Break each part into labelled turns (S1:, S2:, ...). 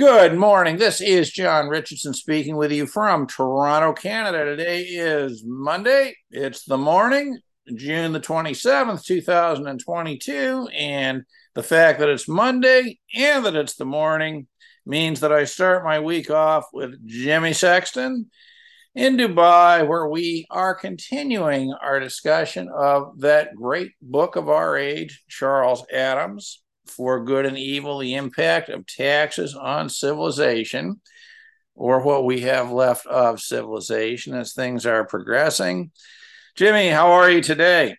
S1: Good morning. This is John Richardson speaking with you from Toronto, Canada. Today is Monday. It's the morning, June the 27th, 2022. And the fact that it's Monday and that it's the morning means that I start my week off with Jimmy Sexton in Dubai, where we are continuing our discussion of that great book of our age, Charles Adams, For Good and Evil, the Impact of Taxes on Civilization, or what we have left of civilization as things are progressing. Jimmy, how are you today?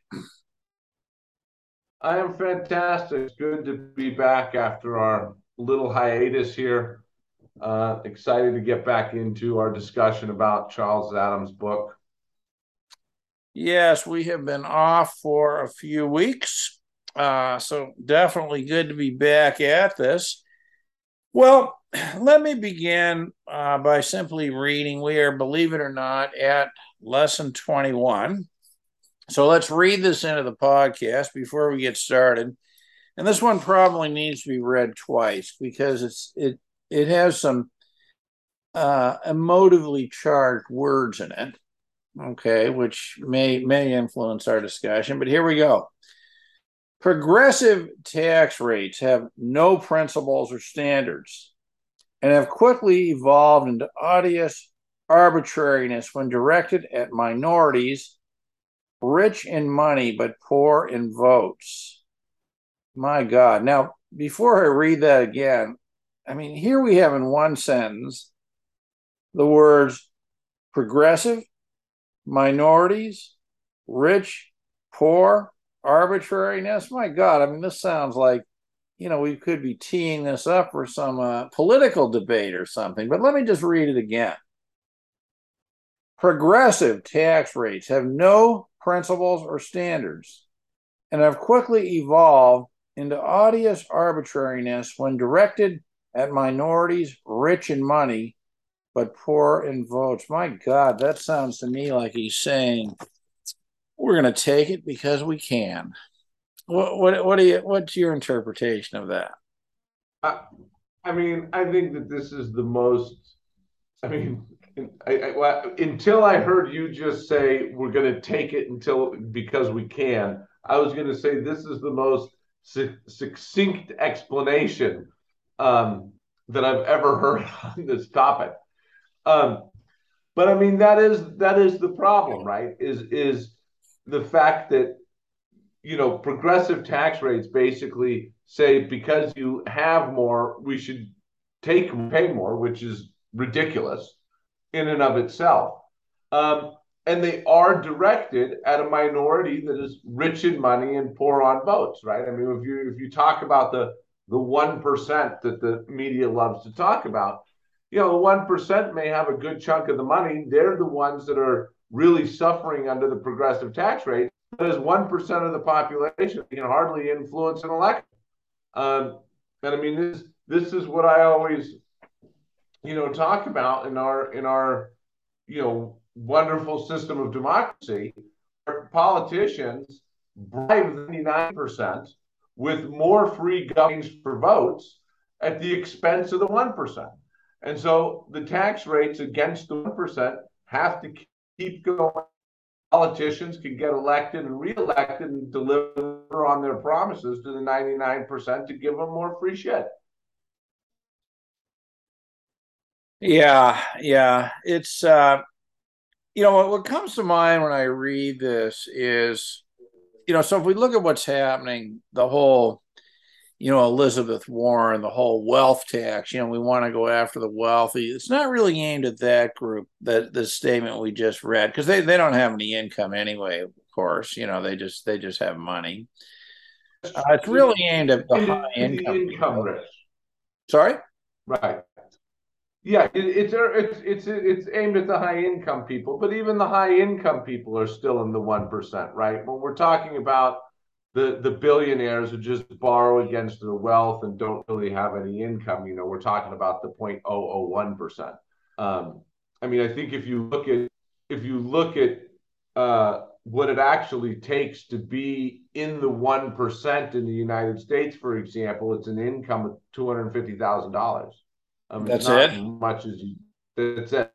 S2: I am fantastic. It's good to be back after our little hiatus here. Excited to get back into our discussion about Charles Adams' book.
S1: Yes, we have been off for a few weeks. So definitely good to be back at this. Well, let me begin by simply reading. We are, believe it or not, at lesson 21. So let's read this into the podcast before we get started. And this one probably needs to be read twice because it has some emotively charged words in it, okay, which may influence our discussion. But here we go. Progressive tax rates have no principles or standards and have quickly evolved into odious arbitrariness when directed at minorities rich in money but poor in votes. My God. Now, before I read that again, I mean, here we have in one sentence the words progressive, minorities, rich, poor, arbitrariness. My God, I mean, this sounds like, we could be teeing this up for some political debate or something. But let me just read it again. Progressive tax rates have no principles or standards and have quickly evolved into odious arbitrariness when directed at minorities rich in money but poor in votes. My God, that sounds to me like he's saying we're going to take it because we can. What's your interpretation of that?
S2: I, I mean, I think that this is the most. I mean, until I heard you just say we're going to take it until because we can, I was going to say this is the most succinct explanation that I've ever heard on this topic. Um, but I mean, that is the problem, right? Is the fact that progressive tax rates basically say because you have more, we should pay more, which is ridiculous in and of itself. And they are directed at a minority that is rich in money and poor on votes, right? I mean, if you talk about the 1% that the media loves to talk about, the 1% may have a good chunk of the money. They're the ones that are really suffering under the progressive tax rate. But as 1% of the population, they can hardly influence an election. And I mean, this is what I always talk about in our wonderful system of democracy. Where politicians bribe 99% with more free governments for votes at the expense of the 1%. And so the tax rates against the 1% have to keep going. Politicians can get elected and reelected and deliver on their promises to the 99% to give them more free shit.
S1: Yeah. It's what comes to mind when I read this is, so if we look at what's happening, the whole, Elizabeth Warren, the whole wealth tax, we want to go after the wealthy. It's not really aimed at that group, that the statement we just read, because they don't have any income anyway, of course. They just have money. It's really aimed at the high
S2: The
S1: income
S2: income
S1: people.
S2: risk,
S1: Sorry?
S2: right? Yeah, it's aimed at the high income people, but even the high income people are still in the 1%, right? When we're talking about the billionaires who just borrow against their wealth and don't really have any income, we're talking about the 0.001%. I mean, I think if you look at what it actually takes to be in the 1% in the United States, for example, it's an income of $250,000.
S1: That's
S2: Not
S1: it.
S2: as much as you. That's it.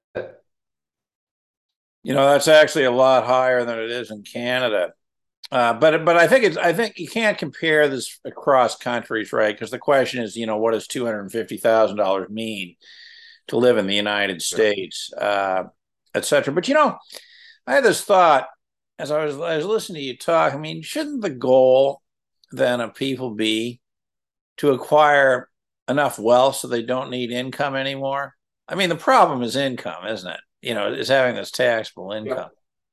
S1: That's actually a lot higher than it is in Canada. But I think you can't compare this across countries, right? Because the question is, what does $250,000 mean to live in the United States, et cetera? But I had this thought as I was listening to you talk. I mean, shouldn't the goal then of people be to acquire enough wealth so they don't need income anymore? I mean, the problem is income, isn't it? Is having this taxable income.
S2: Yep.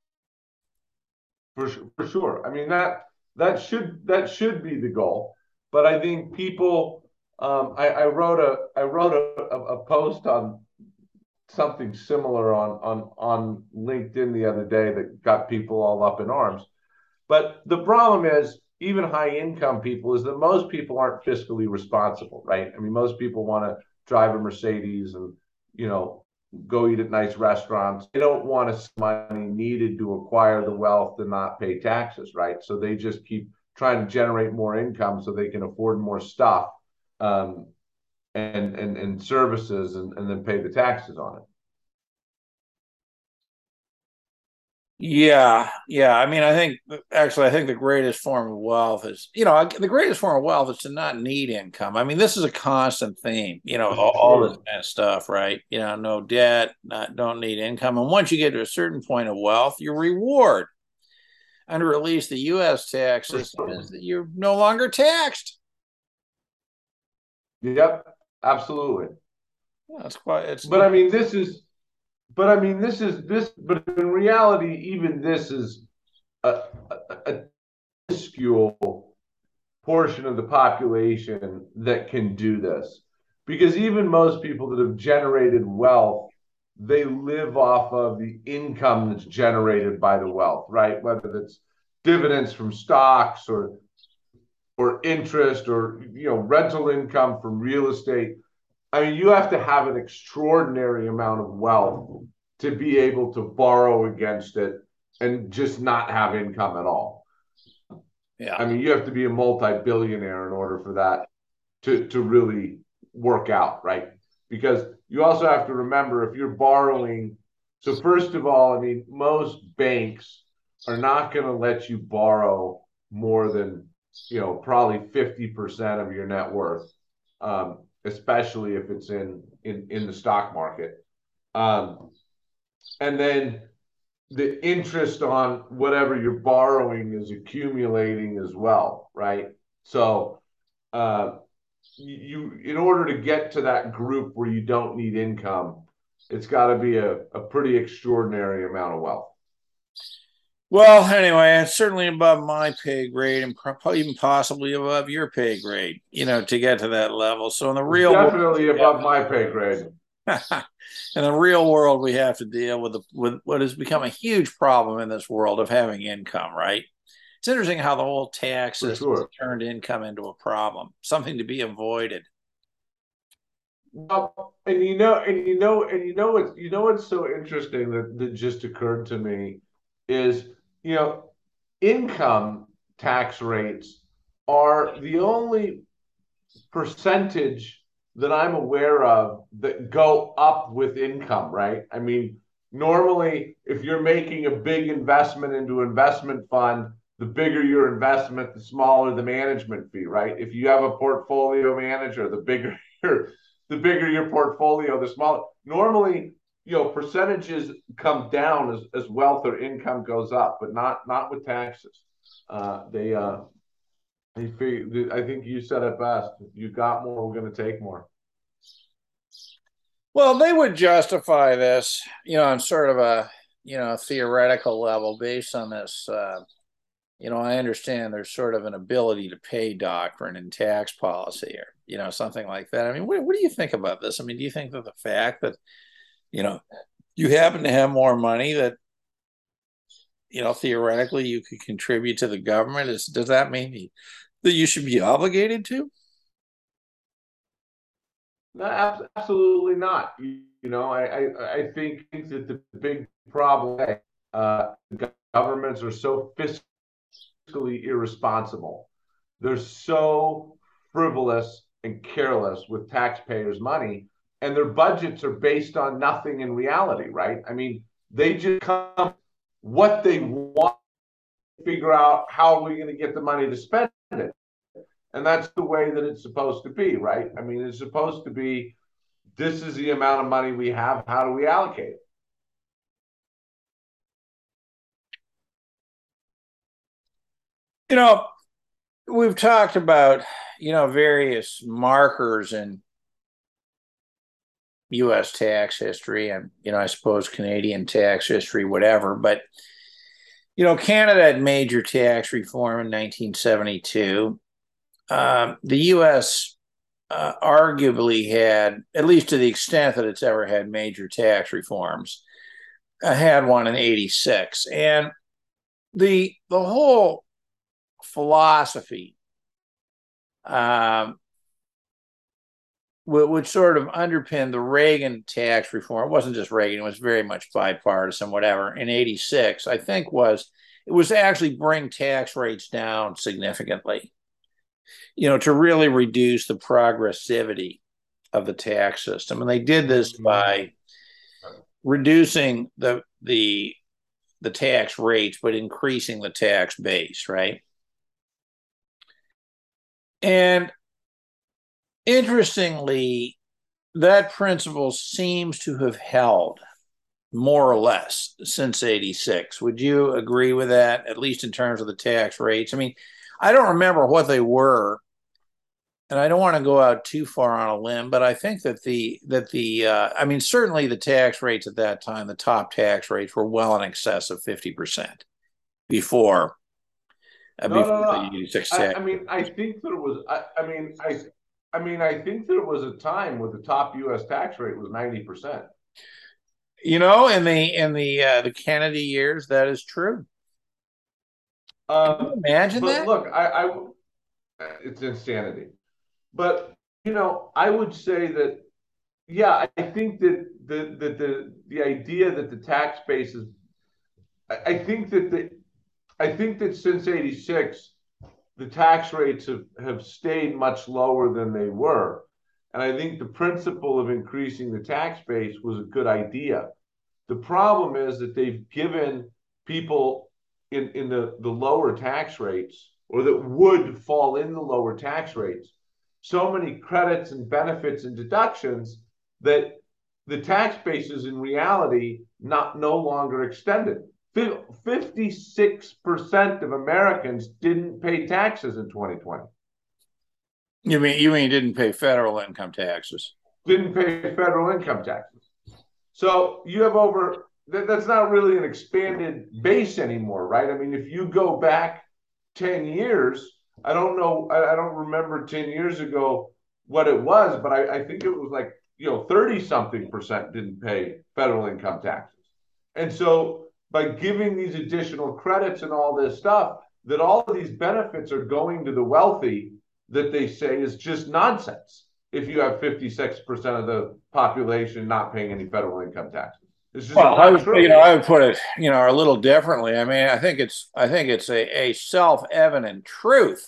S2: For sure. I mean that should be the goal. But I think people. I wrote a post on something similar on LinkedIn the other day that got people all up in arms. But the problem is, even high income people, is that most people aren't fiscally responsible, right? I mean, most people want to drive a Mercedes and, you know, go eat at nice restaurants. They don't want to spend money needed to acquire the wealth to not pay taxes, right? So they just keep trying to generate more income so they can afford more stuff, um, and services, and then pay the taxes on it.
S1: Yeah, yeah. I mean, I think the greatest form of wealth is, the greatest form of wealth is to not need income. I mean, this is a constant theme,
S2: For
S1: all this
S2: sure.
S1: kind of stuff, right? No debt, don't need income. And once you get to a certain point of wealth, your reward under at least the U.S. tax
S2: For
S1: system
S2: sure.
S1: is that you're no longer taxed.
S2: Yep, absolutely.
S1: Yeah, it's quite, it's,
S2: But I mean, but in reality, even this is a minuscule portion of the population that can do this. Because even most people that have generated wealth, they live off of the income that's generated by the wealth, right? Whether that's dividends from stocks, or interest, or rental income from real estate. I mean, you have to have an extraordinary amount of wealth to be able to borrow against it and just not have income at all.
S1: yeah.
S2: I mean, you have to be a multi-billionaire in order for that to really work out, right? Because you also have to remember, if you're borrowing. So first of all, I mean, most banks are not going to let you borrow more than, probably 50% of your net worth, especially if it's in the stock market. Um, and then the interest on whatever you're borrowing is accumulating as well, right? So, uh, in order to get to that group where you don't need income, it's got to be a pretty extraordinary amount of wealth.
S1: Well, anyway, it's certainly above my pay grade and probably even possibly above your pay grade, to get to that level. So in the
S2: It's
S1: real world,
S2: definitely above my pay grade.
S1: in the real world, we have to deal with what has become a huge problem in this world of having income, right? It's interesting how the whole tax
S2: For
S1: system has
S2: sure.
S1: turned income into a problem, something to be avoided.
S2: And what's so interesting that just occurred to me is, you know income tax rates are the only percentage that I'm aware of that go up with income, right? I mean, normally, if you're making a big investment into an investment fund, the bigger your investment, the smaller the management fee, right? If you have a portfolio manager, the bigger your portfolio, the smaller. Normally, percentages come down as wealth or income goes up, but not with taxes. They I think you said it best. If you got more, we're going to take more.
S1: Well, they would justify this, on sort of a, theoretical level based on this. I understand there's sort of an ability to pay doctrine in tax policy, or, something like that. I mean, what do you think about this? I mean, do you think that the fact that, you know, you happen to have more money that, theoretically you could contribute to the government, does that mean that you should be obligated to?
S2: No, absolutely not. I think that the big problem, governments are so fiscally irresponsible. They're so frivolous and careless with taxpayers' money and their budgets are based on nothing in reality, right? I mean, they just come what they want, figure out how are we going to get the money to spend it. And that's the way that it's supposed to be, right? I mean, it's supposed to be this is the amount of money we have. How do we allocate it?
S1: You know, we've talked about, various markers in US tax history and, I suppose Canadian tax history, whatever. But, Canada had major tax reform in 1972. The US arguably had, at least to the extent that it's ever had major tax reforms, had one in 86. And the whole philosophy which sort of underpinned the Reagan tax reform. It wasn't just Reagan, it was very much bipartisan, whatever, in 86, I think it was actually bring tax rates down significantly, to really reduce the progressivity of the tax system. And they did this by reducing the tax rates, but increasing the tax base, right? And interestingly, that principle seems to have held more or less since 86. Would you agree with that, at least in terms of the tax rates? I mean, I don't remember what they were, and I don't want to go out too far on a limb, but I think that I mean, certainly the tax rates at that time, the top tax rates were well in excess of 50% before, before
S2: No.
S1: the 86 tax.
S2: I mean, I think that it was. I mean, I think that it was a time where the top U.S. tax rate was 90%.
S1: In the Kennedy years, that is true. Can you imagine
S2: But
S1: that?
S2: look, it's insanity. But I would say that yeah, I think that the idea that the tax base is, I think that since '86, the tax rates have stayed much lower than they were. And I think the principle of increasing the tax base was a good idea. The problem is that they've given people in the lower tax rates, or that would fall in the lower tax rates, so many credits and benefits and deductions that the tax base is in reality no longer extended. 56% of Americans didn't pay taxes in 2020.
S1: You mean didn't pay federal income taxes?
S2: Didn't pay federal income taxes. So you have that's not really an expanded base anymore, right? I mean, if you go back 10 years, I don't know, I don't remember 10 years ago what it was, but I think it was like, 30 something percent didn't pay federal income taxes. And so by giving these additional credits and all this stuff, that all of these benefits are going to the wealthy, that they say is just nonsense if you have 56% of the population not paying any federal income taxes. It's just
S1: Well,
S2: not true.
S1: I would put it, a little differently. I mean, I think it's a self-evident truth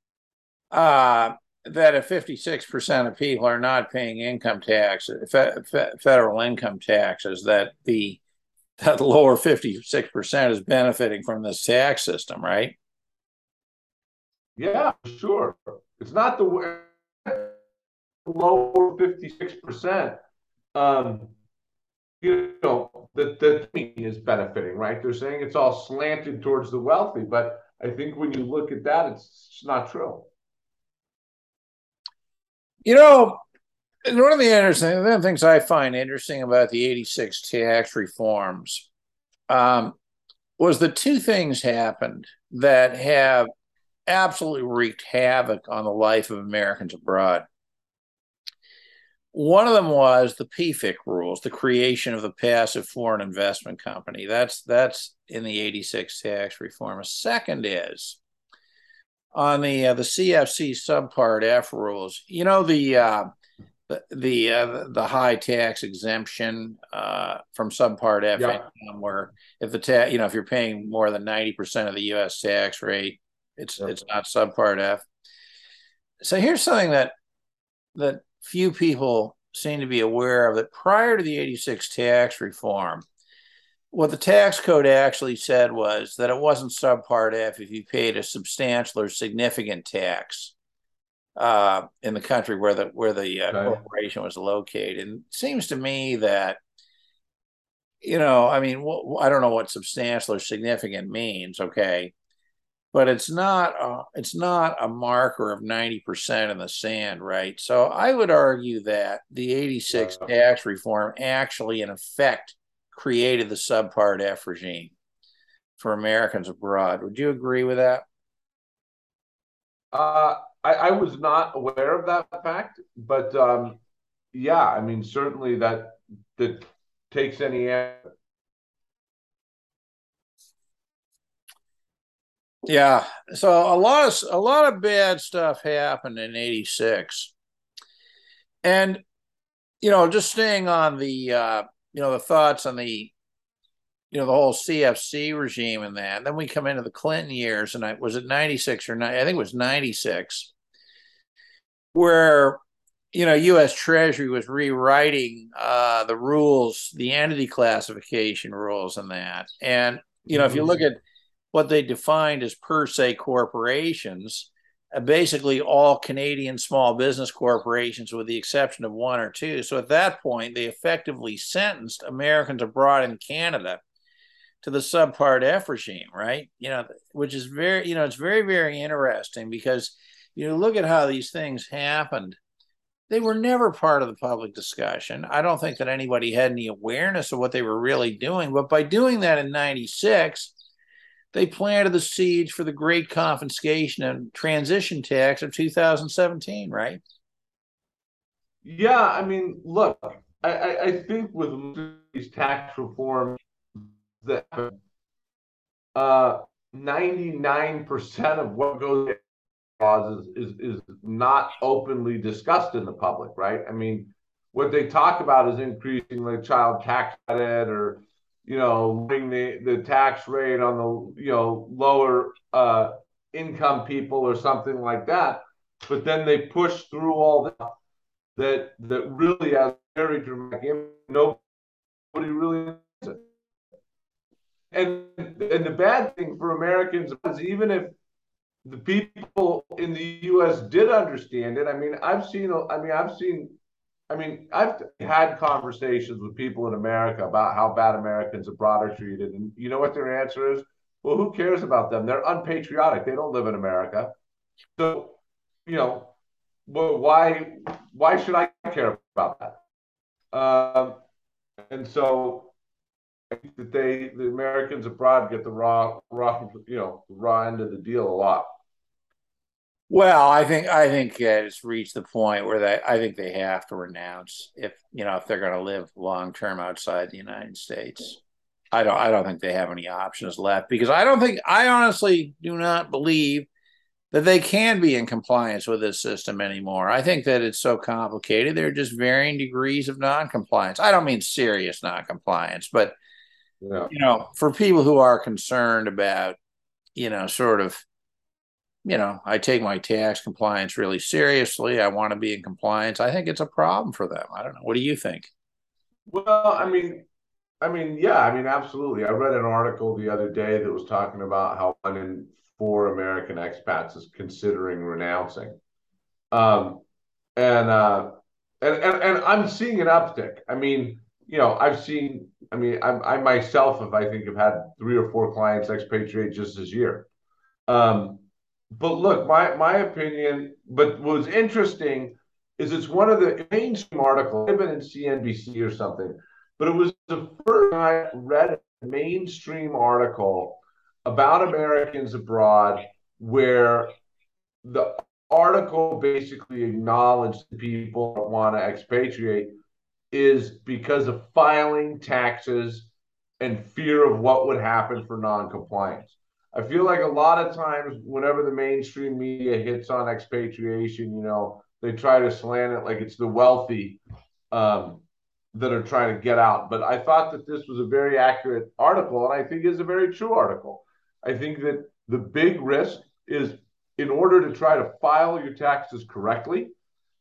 S1: that if 56% of people are not paying income tax, federal income taxes, that lower 56% is benefiting from this tax system, right?
S2: Yeah, sure. It's not the lower 56%. The thing is benefiting, right? They're saying it's all slanted towards the wealthy, but I think when you look at that, it's not true.
S1: One of the things I find interesting about the 86 tax reforms was that two things happened that have absolutely wreaked havoc on the life of Americans abroad. One of them was the PFIC rules, the creation of the passive foreign investment company. That's in the 86 tax reform. A second is on the CFC subpart F rules. The high tax exemption from subpart F income, where if if you're paying more than 90% of the U.S. tax rate, it's not subpart F. So here's something that few people seem to be aware of that prior to the 86 tax reform, what the tax code actually said was that it wasn't subpart F if you paid a substantial or significant tax in the country where the
S2: Okay.
S1: corporation was located. And it seems to me that, you know, I mean, I don't know what substantial or significant means, okay, but it's not a marker of 90% in the sand, right? So I would argue that the 86
S2: Yeah.
S1: tax reform actually in effect created the subpart F regime for Americans abroad. Would you agree with that?
S2: I was not aware of that fact, but yeah, I mean, certainly that takes any.
S1: Yeah. So a lot of bad stuff happened in 86. And you know, just staying on the the thoughts on the whole CFC regime and that. And then we come into the Clinton years, and was it 96 or 9? I think it was 96, where U.S. Treasury was rewriting the rules, the entity classification rules, and that. And if you look
S2: Mhm.
S1: at what they defined as per se corporations, basically all Canadian small business corporations, with the exception of one or two. So at that point, they effectively sentenced Americans abroad in Canada to the subpart F regime, right? Which is very, it's very, very interesting because look at how these things happened. They were never part of the public discussion. I don't think that anybody had any awareness of what they were really doing. But by doing that in 96, they planted the seeds for the great confiscation and transition tax of 2017, right?
S2: Yeah, I mean, look, I think with these tax reforms that 99% of what goes in laws is not openly discussed in the public, right? I mean, what they talk about is increasing the child tax credit or lowering the tax rate on the lower income people or something like that. But then they push through all that really has very dramatic impact. Nobody really, and the bad thing for Americans is even if the people in the U.S. did understand it. I've had conversations with people in America about how bad Americans abroad are treated, and you know what their answer is? Well, who cares about them? They're unpatriotic. They don't live in America. So, you know, well, why should I care about that? And so I think that the Americans abroad get the raw end of the deal a lot.
S1: Well, I think it's reached the point where I think they have to renounce if they're going to live long term outside the United States. I don't think they have any options left because I honestly do not believe that they can be in compliance with this system anymore. I think that it's so complicated. There are just varying degrees of non-compliance. I don't mean serious non-compliance, but
S2: Yeah.
S1: for people who are concerned about, sort of, I take my tax compliance really seriously. I want to be in compliance. I think it's a problem for them. I don't know. What do you think?
S2: Well, yeah, absolutely. I read an article the other day that was talking about how 1 in 4 American expats is considering renouncing. Um, and, and I'm seeing an uptick. I've seen, I myself I think have had 3 or 4 clients expatriate just this year. Um, but look, my opinion, but what was interesting is it's one of the mainstream articles, I've been in CNBC or something, but it was the first time I read a mainstream article about Americans abroad where the article basically acknowledged the people that want to expatriate is because of filing taxes and fear of what would happen for non-compliance. I feel like a lot of times, whenever the mainstream media hits on expatriation, they try to slant it like it's the wealthy um, that are trying to get out. But I thought that this was a very accurate article, and I think is a very true article. I think that the big risk is in order to try to file your taxes correctly,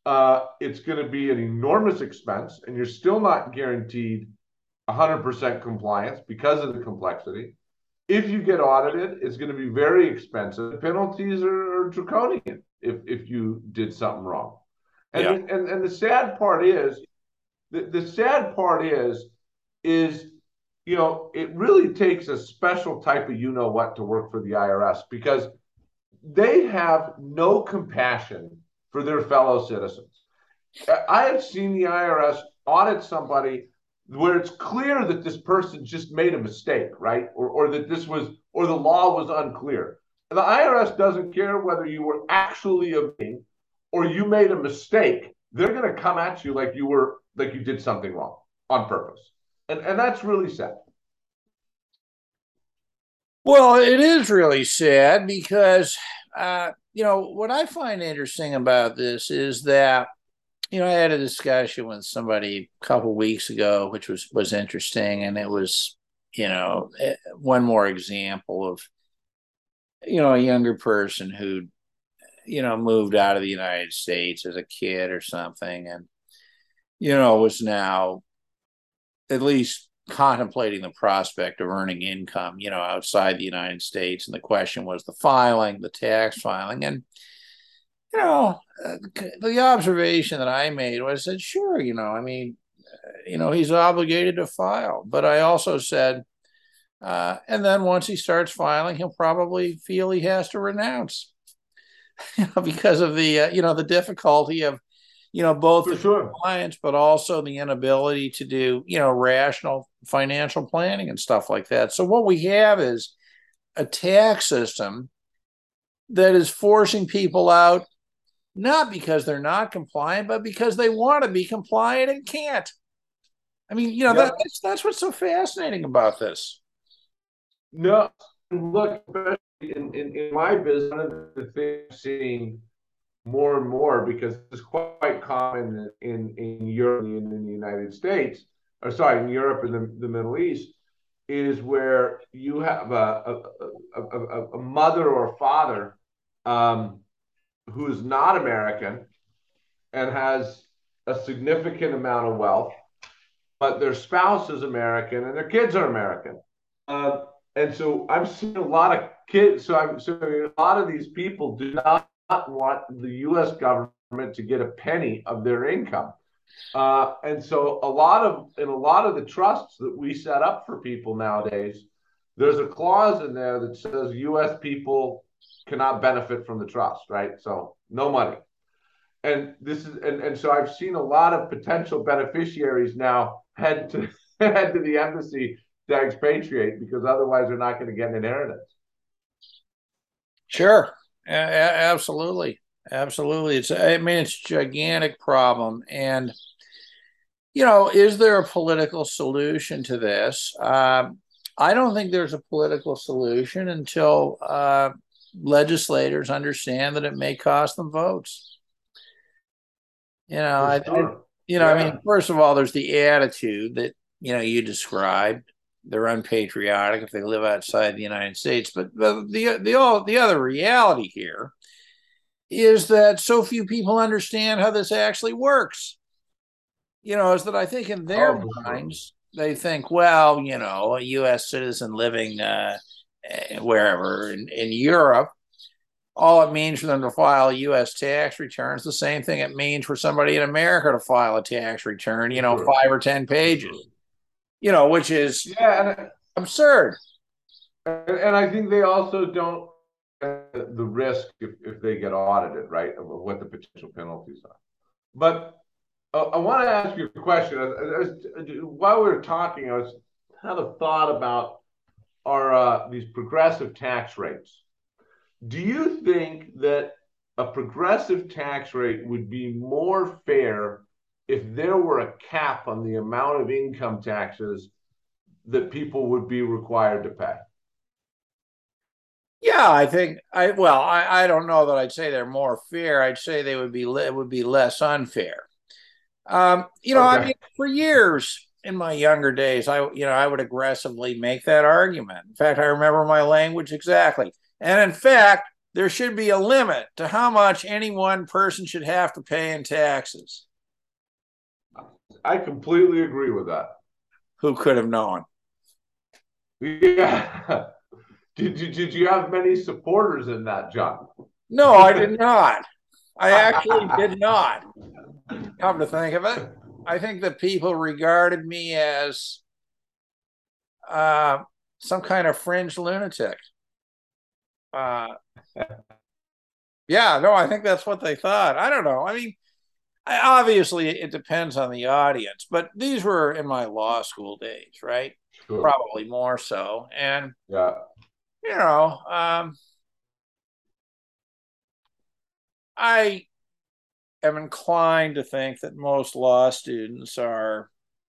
S2: it's going to be an enormous expense, and you're still not guaranteed 100% compliance because of the complexity. If you get audited, it's going to be very expensive. The penalties are draconian if you did something wrong. And
S1: Yeah.
S2: the sad part is the sad part is it really takes a special type of you know what to work for the IRS, because they have no compassion for their fellow citizens. I have seen the IRS audit somebody where it's clear that this person just made a mistake, right? Or that or the law was unclear. And the IRS doesn't care whether you were actually evading or you made a mistake. They're going to come at you like you did something wrong on purpose. And that's really sad.
S1: Well, it is really sad because, what I find interesting about this is that, I had a discussion with somebody a couple weeks ago, which was interesting, and it was, one more example of, a younger person who, moved out of the United States as a kid or something, and, was now at least contemplating the prospect of earning income, outside the United States. And the question was the tax filing. And, the observation that I made was that, sure, he's obligated to file. But I also said, and then once he starts filing, he'll probably feel he has to renounce, because of the difficulty of, both
S2: For
S1: the
S2: sure.
S1: compliance, but also the inability to do, rational financial planning and stuff like that. So what we have is a tax system that is forcing people out, not because they're not compliant, but because they want to be compliant and can't. I mean,
S2: Yep.
S1: that's what's so fascinating about this.
S2: No, look, especially in my business, one of the things I'm seeing more and more, because it's quite common in Europe and in the United States, or sorry, in Europe and the Middle East, is where you have a mother or a father um, who is not American and has a significant amount of wealth, but their spouse is American and their kids are American. Uh, and so I'm seeing a lot of kids. So a lot of these people do not want the U.S. government to get a penny of their income. And so in a lot of the trusts that we set up for people nowadays, there's a clause in there that says U.S. people cannot benefit from the trust, right? So no money. And so I've seen a lot of potential beneficiaries now head to head to the embassy to expatriate, because otherwise they're not going to get an inheritance.
S1: Sure. Absolutely. Absolutely. It's a gigantic problem. And, is there a political solution to this? I don't think there's a political solution until legislators understand that it may cost them votes.
S2: For sure.
S1: I mean,
S2: Yeah.
S1: first of all, there's the attitude that, you described. They're unpatriotic if they live outside the United States. But the other reality here is that so few people understand how this actually works. Is that I think in their
S2: Oh, for sure.
S1: minds, they think, well, a U.S. citizen living wherever in Europe, all it means for them to file a U.S. tax return is the same thing it means for somebody in America to file a tax return,
S2: For sure.
S1: 5 or 10 pages,
S2: For sure.
S1: which is
S2: Yeah,
S1: absurd.
S2: and I think they also don't the risk if they get audited, right, of what the potential penalties are. But I want to ask you a question. While we were talking, I was had a thought about our these progressive tax rates. Do you think that a progressive tax rate would be more fair if there were a cap on the amount of income taxes that people would be required to pay?
S1: Yeah, I think I don't know that I'd say they're more fair. I'd say it would be less unfair. I
S2: Okay.
S1: mean, for years in my younger days, I would aggressively make that argument. In fact, I remember my language exactly. And in fact, there should be a limit to how much any one person should have to pay in taxes.
S2: I completely agree with that.
S1: Who could have known?
S2: Yeah. Did you have many supporters in that, John?
S1: No, I did not. I actually did not. Come to think of it, I think that people regarded me as some kind of fringe lunatic. Uh, yeah, no, I think that's what they thought. I don't know. I mean, obviously, it depends on the audience, but these were in my law school days, right?
S2: Sure.
S1: Probably more so. And,
S2: Yeah.
S1: you know, I am inclined to think that most law students are,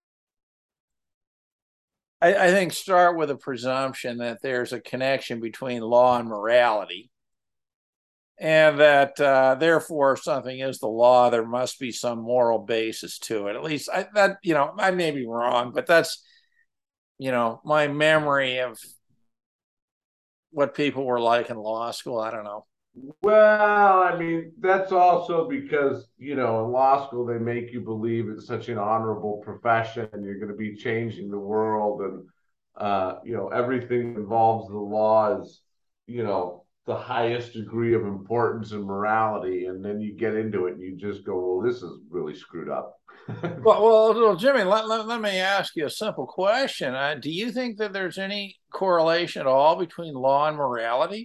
S1: I think, start with a presumption that there's a connection between law and morality. And that therefore, if something is the law, there must be some moral basis to it. At least I may be wrong, but that's, my memory of what people were like in law school. I don't know.
S2: Well, I mean, that's also because, in law school, they make you believe it's such an honorable profession and you're going to be changing the world. And, everything that involves the law is, the highest degree of importance and morality. And then you get into it and you just go, well, this is really screwed up.
S1: Well, Jimmy, let me ask you a simple question. Do you think that there's any correlation at all between law and morality?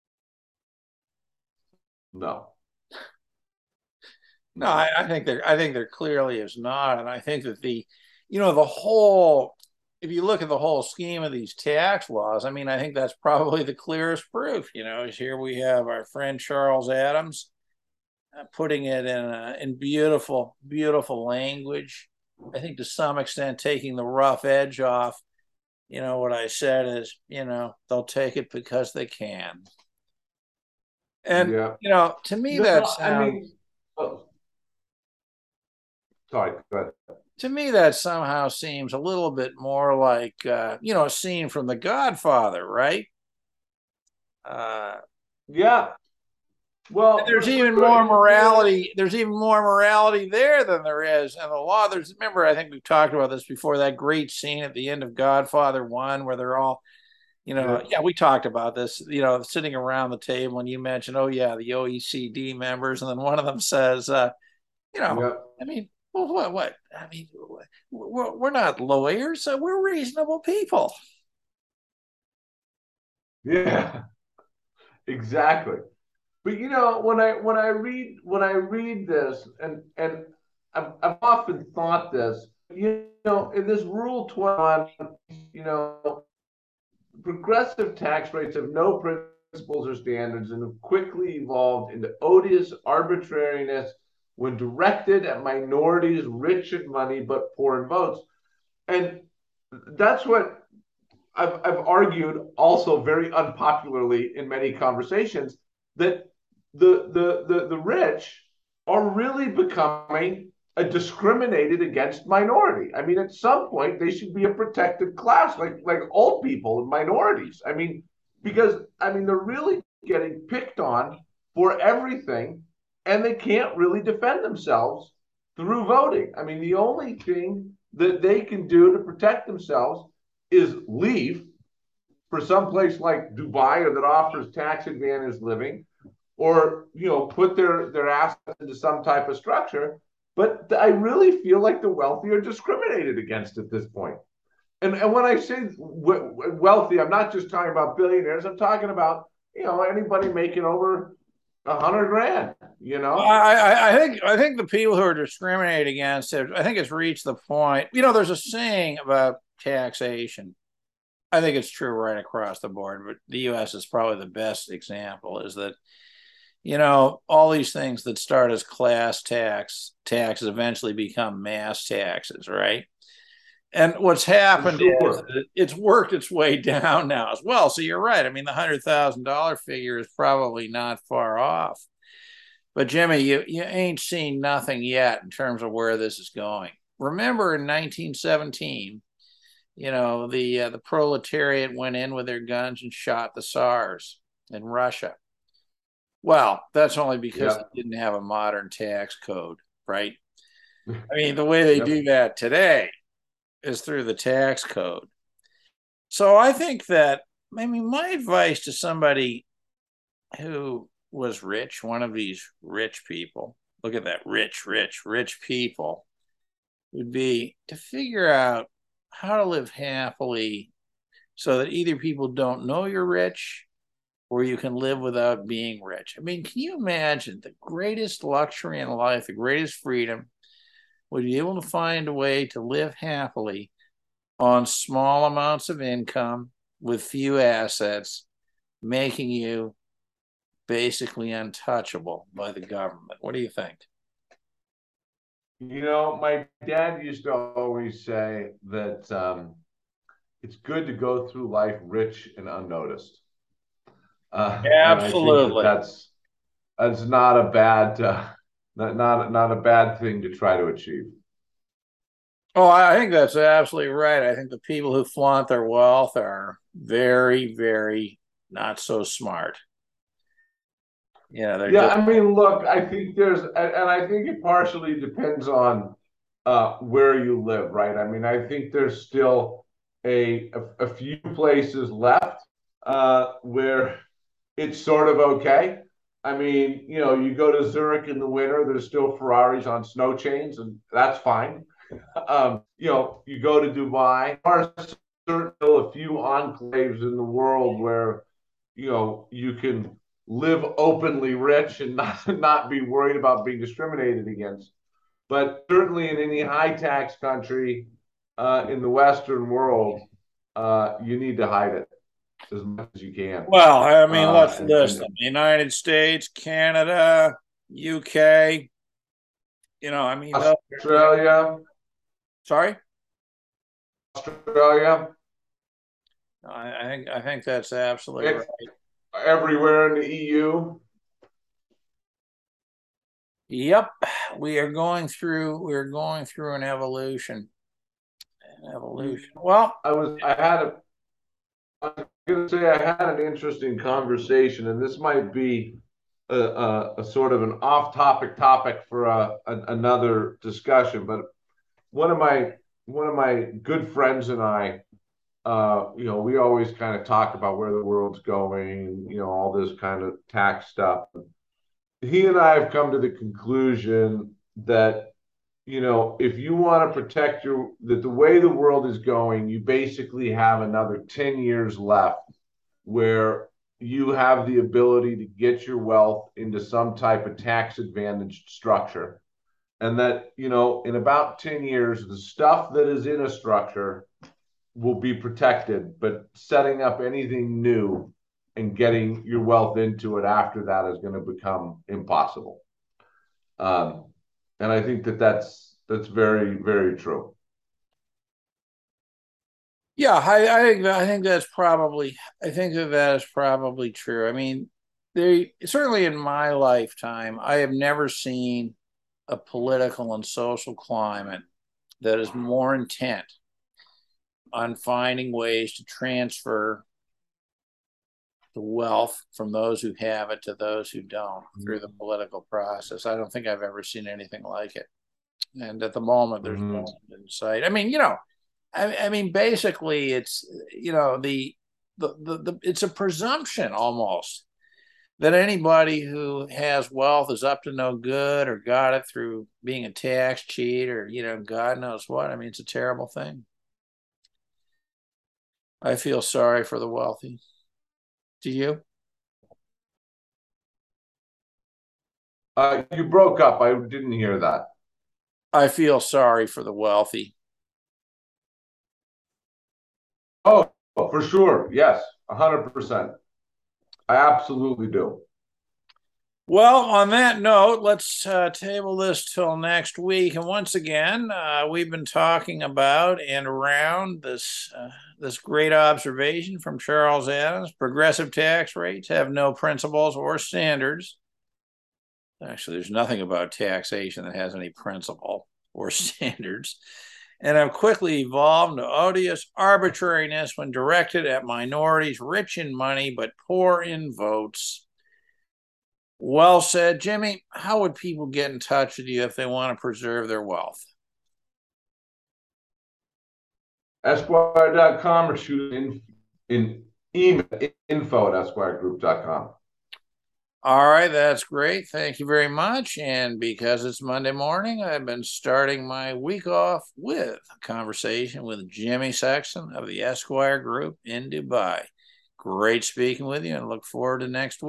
S2: No.
S1: No, I think there clearly is not, and I think that the whole, if you look at the whole scheme of these tax laws, I mean, I think that's probably the clearest proof. Is here we have our friend Charles Adams putting it in beautiful, beautiful language. I think to some extent taking the rough edge off. What I said is, they'll take it because they can. And
S2: Yeah.
S1: to me that
S2: No, I
S1: sounds
S2: mean, oh, sorry, go ahead.
S1: to me that somehow seems a little bit more like a scene from The Godfather, right? Uh,
S2: Yeah. Well,
S1: there's even more morality. There's even more morality there than there is in the law. Remember, I think we've talked about this before. That great scene at the end of Godfather 1, where they're all,
S2: yeah.
S1: yeah, we talked about this. Sitting around the table, and you mentioned, oh yeah, the OECD members, and then one of them says,
S2: Yeah.
S1: I mean, well, what? I mean, we're not lawyers, so we're reasonable people.
S2: Yeah. Exactly. But when I read this, and I've often thought this, in this Rule 21, progressive tax rates have no principles or standards and have quickly evolved into odious arbitrariness when directed at minorities rich in money but poor in votes. And that's what I've argued also very unpopularly in many conversations, that the rich are really becoming a discriminated against minority. I mean, at some point they should be a protected class, like old people and minorities. I mean, because they're really getting picked on for everything, and they can't really defend themselves through voting. I mean, the only thing that they can do to protect themselves is leave for some place like Dubai or that offers tax advantage living, or put their assets into some type of structure. But I really feel like the wealthy are discriminated against at this point. And when I say wealthy, I'm not just talking about billionaires. I'm talking about anybody making over 100 grand.
S1: I think the people who are discriminated against it, I think it's reached the point. There's a saying about taxation. I think it's true right across the board, but the U.S. is probably the best example. Is that all these things that start as class taxes eventually become mass taxes, right? And what's happened is
S2: Sure.
S1: that it's worked its way down now as well. So you're right. I mean, the $100,000 figure is probably not far off. But Jimmy, you ain't seen nothing yet in terms of where this is going. Remember in 1917, the proletariat went in with their guns and shot the Tsars in Russia. Well, that's only because
S2: Yep.
S1: they didn't have a modern tax code, right? I mean, the way they
S2: Yep.
S1: do that today is through the tax code. So I think that, I mean, my advice to somebody who was rich, one of these rich people, look at that rich people, would be to figure out how to live happily so that either people don't know you're rich or you can live without being rich. I mean, can you imagine the greatest luxury in life, the greatest freedom, would be able to find a way to live happily on small amounts of income with few assets, making you basically untouchable by the government. What do you think?
S2: My dad used to always say that it's good to go through life rich and unnoticed. And I think that
S1: Absolutely.
S2: that's not a bad not a bad thing to try to achieve.
S1: Oh, I think that's absolutely right. I think the people who flaunt their wealth are very not so smart. They're
S2: Yeah,
S1: just,
S2: I mean, look, I think and I think it partially depends on where you live, right? I mean, I think there's still a few places left where it's sort of okay. I mean, you go to Zurich in the winter, there's still Ferraris on snow chains, and that's fine. You go to Dubai, there are still a few enclaves in the world where you can live openly rich and not be worried about being discriminated against. But certainly in any high tax country in the Western world, you need to hide it as much as you can.
S1: well, I mean,
S2: Uh,
S1: let's
S2: and,
S1: list
S2: and
S1: them. The United States, Canada, UK, I mean,
S2: Australia,
S1: sorry?
S2: Australia,
S1: I think that's absolutely right.
S2: it's everywhere in the EU.
S1: Yep, we're going through an evolution. An evolution. Well,
S2: I had a I was going to say I had an interesting conversation, and this might be a sort of an off-topic topic for another discussion. But one of my one of my good friends and I, we always kind of talk about where the world's going, all this kind of tax stuff. He and I have come to the conclusion that if you want to protect that the way the world is going, you basically have another 10 years left where you have the ability to get your wealth into some type of tax advantaged structure. And that, in about 10 years, the stuff that is in a structure will be protected, but setting up anything new and getting your wealth into it after that is going to become impossible. Um, and I think that that's very true.
S1: yeah, I think that is probably true. I mean, they certainly in my lifetime, I have never seen a political and social climate that is more intent on finding ways to transfer the wealth from those who have it to those who don't through the political process. I don't think I've ever seen anything like it. And at the moment, there's
S2: Mm-hmm.
S1: no end in sight. I mean, I mean, basically, it's it's a presumption almost that anybody who has wealth is up to no good or got it through being a tax cheat or God knows what. I mean, it's a terrible thing. I feel sorry for the wealthy. Do you?
S2: You broke up. I didn't hear that.
S1: I feel sorry for the wealthy.
S2: Oh, for sure. Yes, 100%. I absolutely do.
S1: Well, on that note, let's table this till next week. And once again, we've been talking about and around this great observation from Charles Adams: progressive tax rates have no principles or standards. Actually, there's nothing about taxation that has any principle or standards, and have quickly evolved into odious arbitrariness when directed at minorities rich in money but poor in votes. Well said, Jimmy. How would people get in touch with you if they want to preserve their wealth?
S2: Esquire.com or shoot in email info@esquiregroup.com.
S1: All right, that's great. Thank you very much. And because it's Monday morning, I've been starting my week off with a conversation with Jimmy Sexton of the Esquire Group in Dubai. Great speaking with you and look forward to next week.